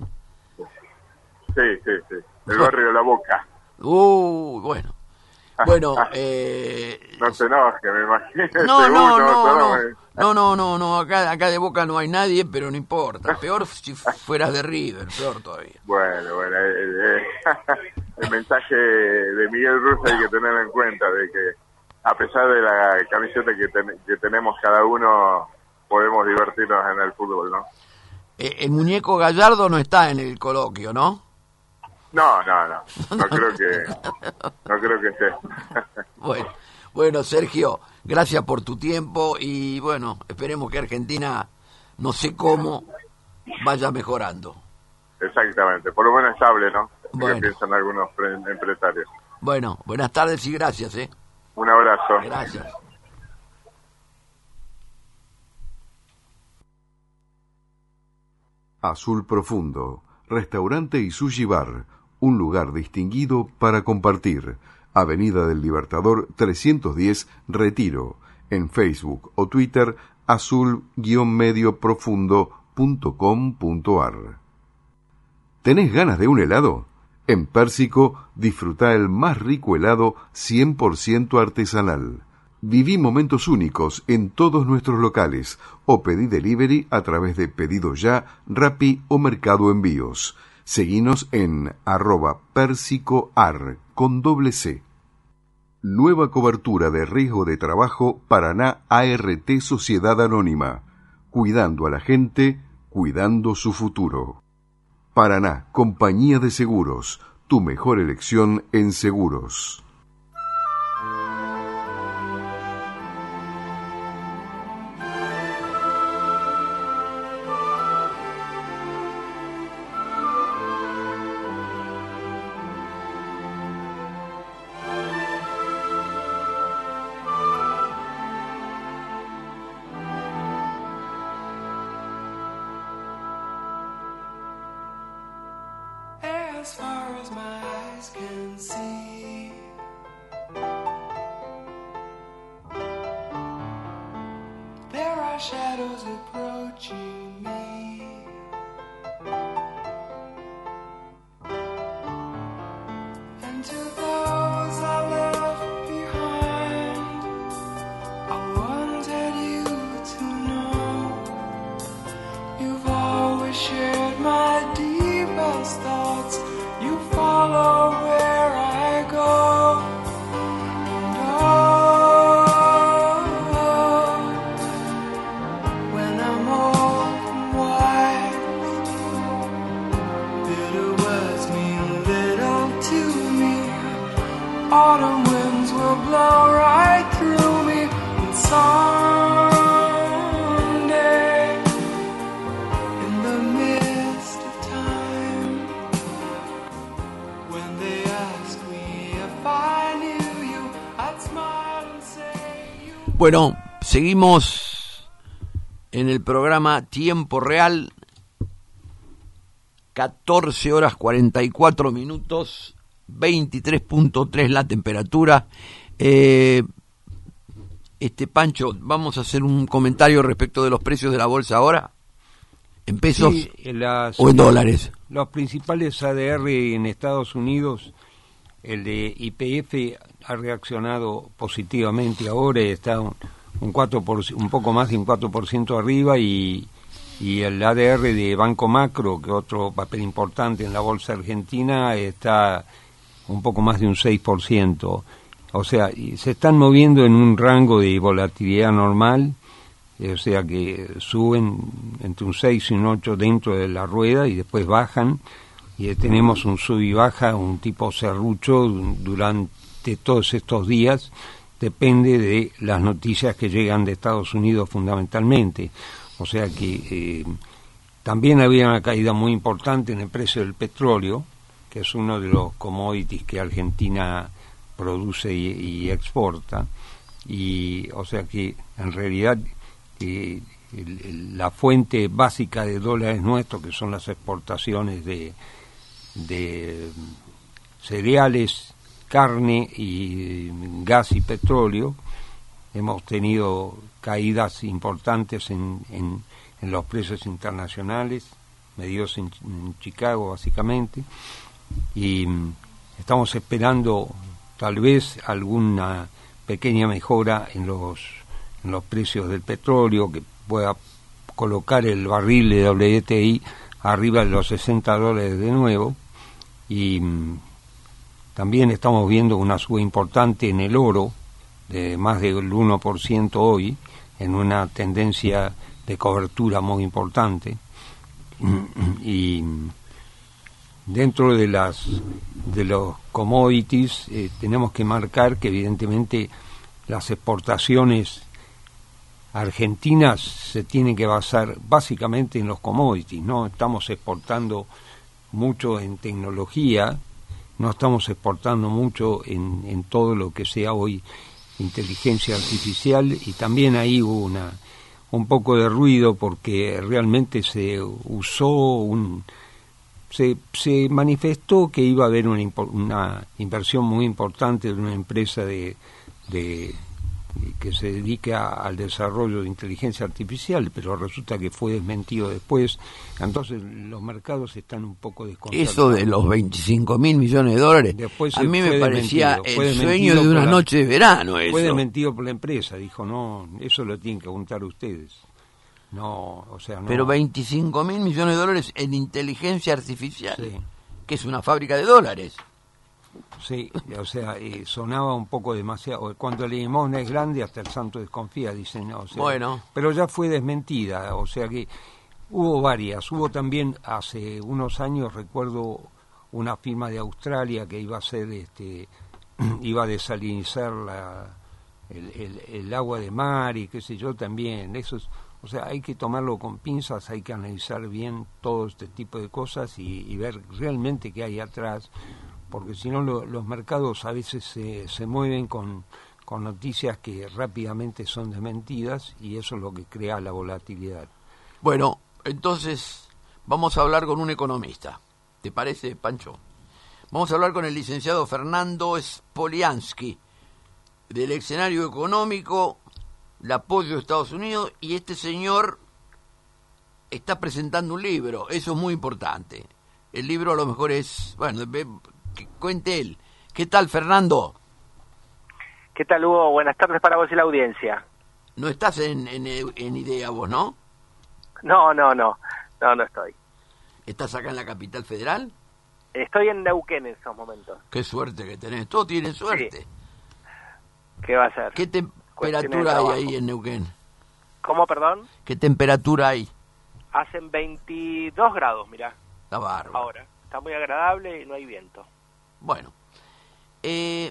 Sí, sí, sí. El barrio de La Boca. Uh, bueno. Bueno, eh... No se enoje, me imagino. No, no, Seguro, no, todo no, me- no, no, no, no, acá, acá de Boca no hay nadie, pero no importa. Peor si fueras de River, peor todavía. Bueno, bueno, eh, eh, el mensaje de Miguel Russo hay que tenerlo en cuenta, de que a pesar de la camiseta que, ten- que tenemos cada uno, podemos divertirnos en el fútbol, ¿no? Eh, el muñeco Gallardo no está en el coloquio, ¿no? No, no, no, no creo que, no creo que esté. Bueno, bueno, Sergio, gracias por tu tiempo y bueno, esperemos que Argentina, no sé cómo, vaya mejorando. Exactamente, por lo menos estable, ¿no? Bueno. Que piensan algunos pre- empresarios. Bueno, buenas tardes y gracias, ¿eh? Un abrazo. Gracias. Azul Profundo, restaurante y sushi bar, un lugar distinguido para compartir. Avenida del Libertador trescientos diez, Retiro. En Facebook o Twitter, azul-medio profundo punto com punto ar. ¿Tenés ganas de un helado? En Pérsico, disfruta el más rico helado cien por ciento artesanal. Viví momentos únicos en todos nuestros locales o pedí delivery a través de Pedido Ya, Rappi o Mercado Envíos. Seguinos en arroba persicoar con doble C. Nueva cobertura de riesgo de trabajo Paraná A R T Sociedad Anónima. Cuidando a la gente, cuidando su futuro. Paraná, Compañía de Seguros. Tu mejor elección en seguros. As far as my eyes can see, there are shadows approaching me, and to those I left behind, I wanted you to know you've always shared my deepest thoughts. You follow where I go, and oh, when I'm old and wise, bitter words mean little to me. Autumn winds will blow right through me, and someday, in the midst of time, when they ask me if I knew you, I'd smile and say you. Bueno, seguimos en el programa Tiempo Real, catorce horas cuarenta y cuatro minutos, veintitrés punto tres la temperatura. Eh, este Pancho, vamos a hacer un comentario respecto de los precios de la bolsa ahora, en pesos Sí, las- o en dólares. Los principales A D R en Estados Unidos, el de Y P F ha reaccionado positivamente ahora, está un, un, cuatro por, un poco más de un cuatro por ciento arriba, y, y el A D R de Banco Macro, que otro papel importante en la bolsa argentina, está un poco más de un seis por ciento. O sea, y se están moviendo en un rango de volatilidad normal, eh, o sea que suben entre un seis y un ocho dentro de la rueda y después bajan, y eh, tenemos un sub y baja, un tipo serrucho durante todos estos días, depende de las noticias que llegan de Estados Unidos fundamentalmente. O sea que eh, también había una caída muy importante en el precio del petróleo, que es uno de los commodities que Argentina produce y, y exporta, y o sea que en realidad eh, el, el, la fuente básica de dólares nuestro, que son las exportaciones de, de cereales, carne y gas y petróleo, hemos tenido caídas importantes en, en, en los precios internacionales, medidos en, en Chicago básicamente, y estamos esperando tal vez alguna pequeña mejora en los en los precios del petróleo, que pueda colocar el barril de W T I arriba de los sesenta dólares de nuevo, y mm, también estamos viendo una suba importante en el oro, de más del uno por ciento hoy, en una tendencia de cobertura muy importante, y dentro de las de los commodities eh, tenemos que marcar que evidentemente las exportaciones argentinas se tienen que basar básicamente en los commodities, no estamos exportando mucho en tecnología, no estamos exportando mucho en, en todo lo que sea hoy inteligencia artificial, y también ahí hubo una un poco de ruido porque realmente se usó un Se, se manifestó que iba a haber una, una inversión muy importante de una empresa de, de, que se dedique a, al desarrollo de inteligencia artificial, pero resulta que fue desmentido después. Entonces los mercados están un poco desconcertados. Eso de los veinticinco mil millones de dólares, Después a mí me fue parecía desmentido, fue el sueño desmentido de una por la- noche de verano eso. Fue desmentido por la empresa, dijo, no, eso lo tienen que apuntar ustedes. No, o sea, no. Pero veinticinco mil millones de dólares en inteligencia artificial, Sí. que es una fábrica de dólares. Sí, o sea, eh, sonaba un poco demasiado. Cuando la limosna es grande, hasta el santo desconfía, dicen. O sea, Bueno. Pero ya fue desmentida, o sea que hubo varias. Hubo también hace unos años, recuerdo, una firma de Australia que iba a hacer, este, iba a desalinizar la, el, el, el agua de mar y qué sé yo también. Eso es, o sea, hay que tomarlo con pinzas, hay que analizar bien todo este tipo de cosas y, y ver realmente qué hay atrás, porque si no lo, los mercados a veces se, se mueven con, con noticias que rápidamente son desmentidas y eso es lo que crea la volatilidad. Bueno, entonces vamos a hablar con un economista. ¿Te parece, Pancho? Vamos a hablar con el licenciado Fernando Spoliansky, del escenario económico, el apoyo de Estados Unidos, y este señor está presentando un libro, eso es muy importante. El libro a lo mejor es, bueno, que cuente él. ¿Qué tal, Fernando? ¿Qué tal, Hugo? Buenas tardes para vos y la audiencia. No estás en, en, en idea vos, ¿no? No, no, no, no, no estoy. ¿Estás acá en la capital federal? Estoy en Neuquén en estos momentos. Qué suerte que tenés, todos tienen suerte. Sí. ¿Qué va a ser? ¿Qué Cuestiones de temperatura hay trabajo. ahí en Neuquén? ¿Cómo, perdón? ¿Qué temperatura hay? Hacen veintidós grados, mirá, Está bárbaro. ahora. Está muy agradable y no hay viento. Bueno, eh,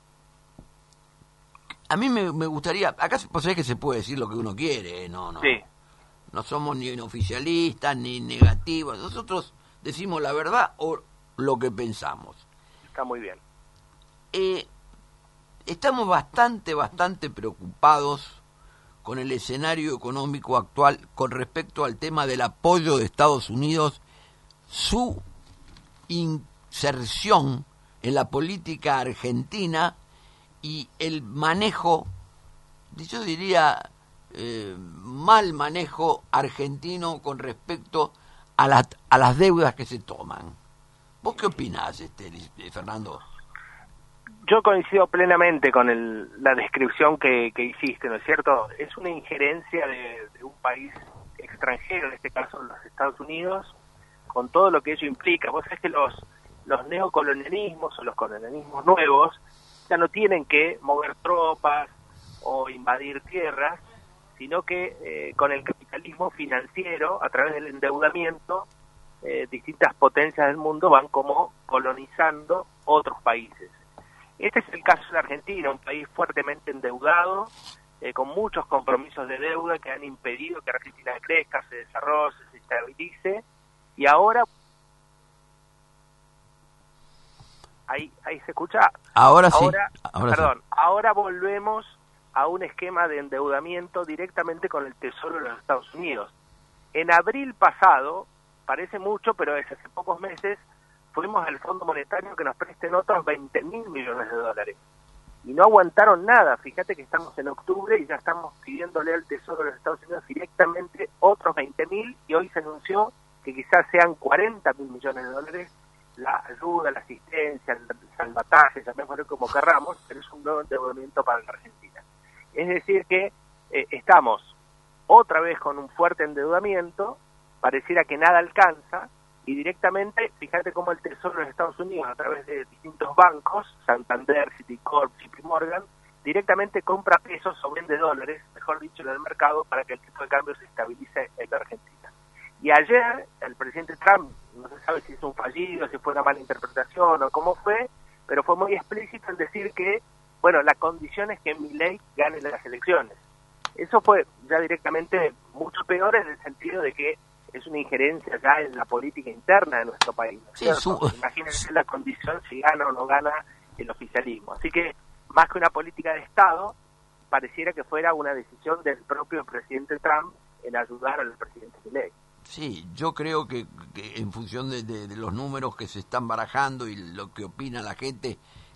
a mí me, me gustaría, acá pues sabés que se puede decir lo que uno quiere, no, no, Sí. no somos ni oficialistas ni negativos, nosotros decimos la verdad o lo que pensamos. Está muy bien. Eh, estamos bastante, bastante preocupados con el escenario económico actual con respecto al tema del apoyo de Estados Unidos, su inserción en la política argentina y el manejo, yo diría, eh, mal manejo argentino con respecto a, la, a las deudas que se toman. ¿Vos qué opinás, este, Fernando? Yo coincido plenamente con el, la descripción que, que hiciste, ¿no es cierto? Es una injerencia de, de un país extranjero, en este caso los Estados Unidos, con todo lo que ello implica. Vos sabés que los, los neocolonialismos o los colonialismos nuevos ya no tienen que mover tropas o invadir tierras, sino que eh, con el capitalismo financiero, a través del endeudamiento, eh, distintas potencias del mundo van como colonizando otros países. Este es el caso de la Argentina, un país fuertemente endeudado, eh, con muchos compromisos de deuda que han impedido que Argentina crezca, se desarrolle, se estabilice, y ahora... Ahí, ahí se escucha. Ahora sí. Ahora, Ahora perdón, sí. ahora volvemos a un esquema de endeudamiento directamente con el Tesoro de los Estados Unidos. En abril pasado, parece mucho, pero es hace pocos meses, fuimos al Fondo Monetario que nos presten otros veinte mil millones de dólares. Y no aguantaron nada. Fíjate que estamos en octubre y ya estamos pidiéndole al Tesoro de los Estados Unidos directamente otros veinte mil, y hoy se anunció que quizás sean cuarenta mil millones de dólares la ayuda, la asistencia, el salvataje, llamémoslo como querramos, pero es un nuevo endeudamiento para la Argentina. Es decir que eh, estamos otra vez con un fuerte endeudamiento, pareciera que nada alcanza, y directamente, fíjate cómo el Tesoro de los Estados Unidos, a través de distintos bancos, Santander, Citicorp, J P Morgan, directamente compra pesos o vende dólares, mejor dicho, en el mercado, para que el tipo de cambio se estabilice en la Argentina. Y ayer, el presidente Trump, no se sabe si es un fallido, si fue una mala interpretación o cómo fue, pero fue muy explícito en decir que, bueno, la condición es que Milei gane las elecciones. Eso fue ya directamente mucho peor en el sentido de que es una injerencia ya en la política interna de nuestro país, ¿no es Sí, cierto? su- Imagínense la condición si gana o no gana el oficialismo. Así que, más que una política de Estado, pareciera que fuera una decisión del propio presidente Trump en ayudar al presidente Milei. Sí, yo creo que, que en función de, de- de los números que se están barajando y lo que opina la gente,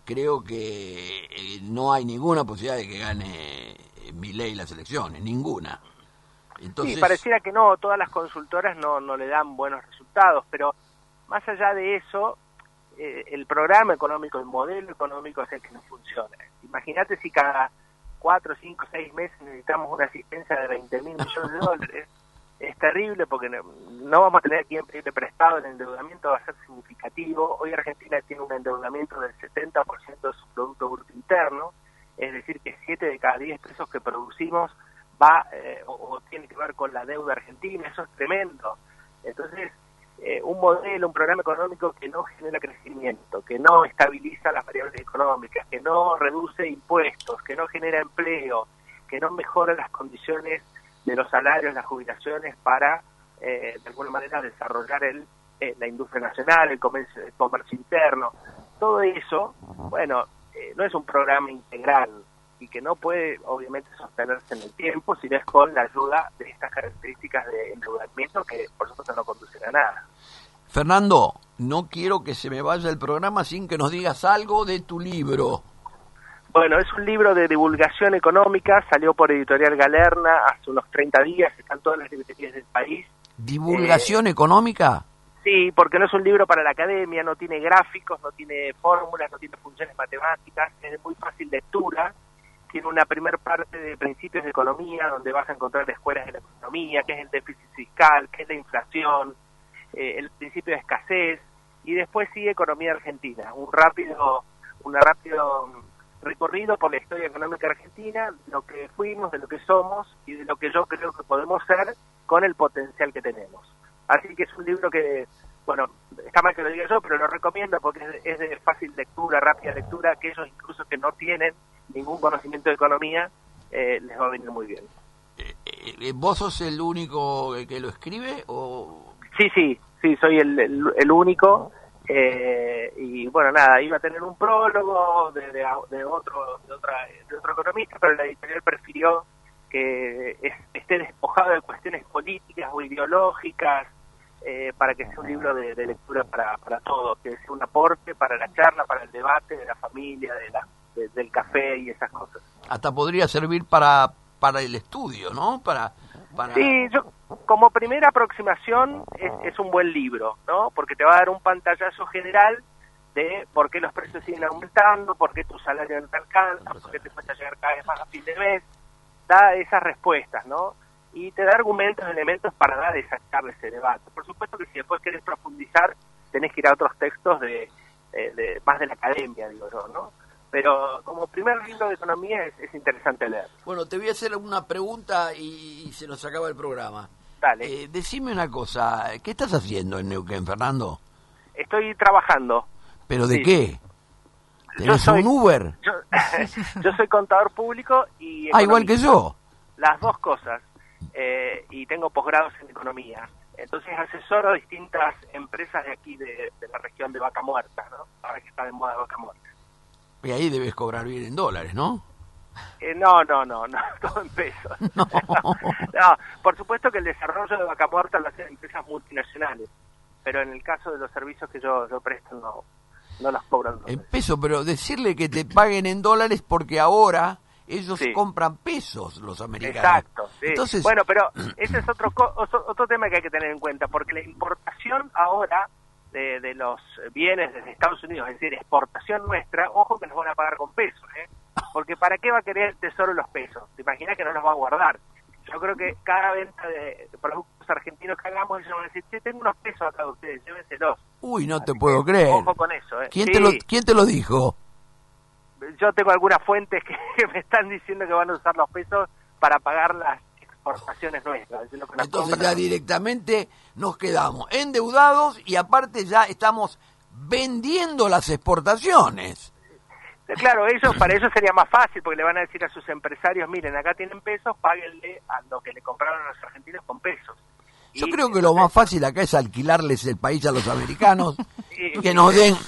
creo que eh, no hay ninguna posibilidad de que gane eh, Milei las elecciones, ninguna. Entonces, sí, pareciera que no, todas las consultoras no, no le dan buenos resultados, pero más allá de eso, eh, el programa económico, el modelo económico es el que no funciona. Imagínate si cada cuatro, cinco, seis meses necesitamos una asistencia de veinte mil millones de dólares. Es terrible porque no, no vamos a tener quien pedirle prestado, el endeudamiento va a ser significativo. Hoy Argentina tiene un endeudamiento del setenta por ciento de su Producto Bruto Interno, es decir, que siete de cada diez pesos que producimos va eh, o, o tiene que ver con la deuda argentina. Eso es tremendo. Entonces, eh, un modelo, un programa económico que no genera crecimiento, que no estabiliza las variables económicas, que no reduce impuestos, que no genera empleo, que no mejora las condiciones de los salarios, las jubilaciones para, eh, de alguna manera, desarrollar el, eh, la industria nacional, el comercio, el comercio interno. Todo eso, bueno, eh, no es un programa integral y que no puede, obviamente, sostenerse en el tiempo si no es con la ayuda de estas características de endeudamiento que, por supuesto, no conducen a nada. Fernando, no quiero que se me vaya el programa sin que nos digas algo de tu libro. Bueno, es un libro de divulgación económica, salió por Editorial Galerna hace unos treinta días, están todas las librerías del país. ¿Divulgación eh, económica? Sí, porque no es un libro para la academia, no tiene gráficos, no tiene fórmulas, no tiene funciones matemáticas, es de muy fácil lectura. Tiene una primera parte de principios de economía, donde vas a encontrar escuelas de la economía, qué es el déficit fiscal, qué es la inflación, eh, el principio de escasez, y después sigue economía argentina, un rápido, una rápido recorrido por la historia económica argentina, de lo que fuimos, de lo que somos y de lo que yo creo que podemos ser con el potencial que tenemos. Así que es un libro que, bueno, está mal que lo diga yo, pero lo recomiendo porque es de, es de fácil lectura, rápida lectura, aquellos incluso que no tienen ningún conocimiento de economía, eh, les va a venir muy bien. Eh, eh, ¿Vos sos el único que lo escribe o...? Sí, sí, sí, soy el, el, el único. Eh, y bueno, nada, iba a tener un prólogo de, de, de otro de otra de otro economista, pero la editorial prefirió que es, esté despojado de cuestiones políticas o ideológicas, eh, para que sea un libro de, de lectura para, para todos, que sea un aporte para la charla, para el debate de la familia, de la, de, del café y esas cosas. Hasta podría servir para para el estudio, ¿no? Para, para... Sí, yo como primera aproximación es, es un buen libro, ¿no? Porque te va a dar un pantallazo general de por qué los precios siguen aumentando, por qué tu salario no te alcanza, por qué te cuesta llegar cada vez más a fin de mes. Da esas respuestas, ¿no? Y te da argumentos, elementos para dar esa charla, ese debate. Por supuesto que si después querés profundizar, tenés que ir a otros textos de, de, de más de la academia, digo yo, ¿no? Pero como primer libro de economía es, es interesante leer. Bueno, te voy a hacer una pregunta y, y se nos acaba el programa. Dale. Eh, decime una cosa, ¿qué estás haciendo en Neuquén, Fernando? Estoy trabajando. ¿Pero de Sí. qué? Yo ¿Tenés soy, un Uber? Yo, yo soy contador público y Ah, igual que economista. yo. Las dos cosas. Eh, y tengo posgrados en economía. Entonces asesoro a distintas empresas de aquí, de, de la región de Vaca Muerta, ¿no? Ahora que está de moda Vaca Muerta. Y ahí debes cobrar bien en dólares, ¿no? Eh, no, no, no, no, todo en pesos. No. No, por supuesto que el desarrollo de Vaca Muerta lo hacen empresas multinacionales, pero en el caso de los servicios que yo, yo presto no, no los cobran En dólares. pesos, pero decirle que te paguen en dólares porque ahora ellos Sí. compran pesos, los americanos. Exacto, sí. Entonces, Bueno, pero ese es otro, co- otro otro tema que hay que tener en cuenta, porque la importación ahora de, de los bienes desde Estados Unidos, es decir, exportación nuestra, ojo que nos van a pagar con pesos, ¿eh? Porque ¿para qué va a querer el tesoro los pesos? ¿Te imaginas que no los va a guardar? Yo creo que cada venta de, de productos argentinos que hagamos, ellos van a decir, che, tengo unos pesos acá de ustedes, llévenselos. uy, no te Así puedo que, creer. Ojo con eso, ¿eh? ¿Quién, Sí, te lo, ¿Quién te lo dijo? yo tengo algunas fuentes que, que me están diciendo que van a usar los pesos para pagar las exportaciones nuestras. Es decir, lo que nos Entonces compran. ya directamente nos quedamos endeudados y aparte ya estamos vendiendo las exportaciones. Claro, ellos para ellos sería más fácil porque le van a decir a sus empresarios, miren, acá tienen pesos, páguenle a lo que le compraron a los argentinos con pesos. Yo Y, creo que lo más fácil acá es alquilarles el país a los americanos, y- que nos den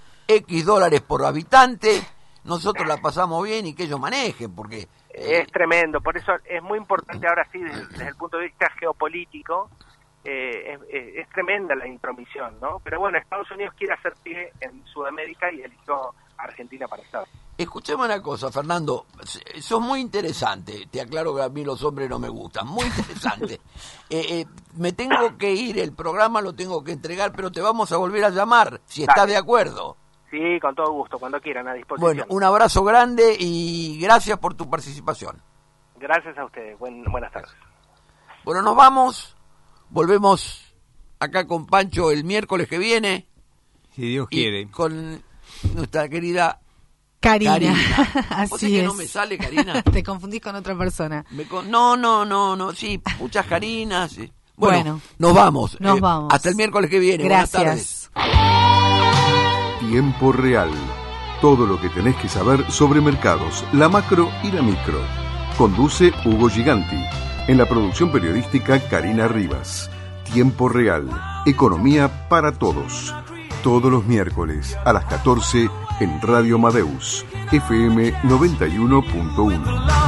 X dólares por habitante, nosotros la pasamos bien y que ellos manejen, porque... eh, Es tremendo, por eso es muy importante ahora sí, desde, desde el punto de vista geopolítico, eh, es, es, es tremenda la intromisión, ¿no? Pero bueno, Estados Unidos quiere hacer pie en Sudamérica y eligió a Argentina para estar. Escuchame una cosa, Fernando, sos muy interesante, te aclaro que a mí los hombres no me gustan, muy interesante. eh, eh, me tengo que ir, el programa lo tengo que entregar, pero te vamos a volver a llamar, si estás Dale. de acuerdo. Sí, con todo gusto, cuando quieran, a disposición. Bueno, un abrazo grande y gracias por tu participación. Gracias a ustedes, Buen, buenas tardes. Bueno, nos vamos, volvemos acá con Pancho el miércoles que viene. Si Dios y quiere. Con nuestra querida Karina. Karina. ¿Vos Así sabés que es. no me sale, Karina? Te confundís con otra persona. Me con... No, no, no, no, sí, muchas Carinas. Sí. Bueno, Bueno, nos vamos. nos Eh, vamos. Hasta el miércoles que viene. Buenas tardes. Gracias. Tiempo Real. Todo lo que tenés que saber sobre mercados, la macro y la micro. Conduce Hugo Giganti. En la producción periodística Karina Rivas. Tiempo Real. Economía para todos. Todos los miércoles a las catorce en Radio Amadeus, F M noventa y uno punto uno.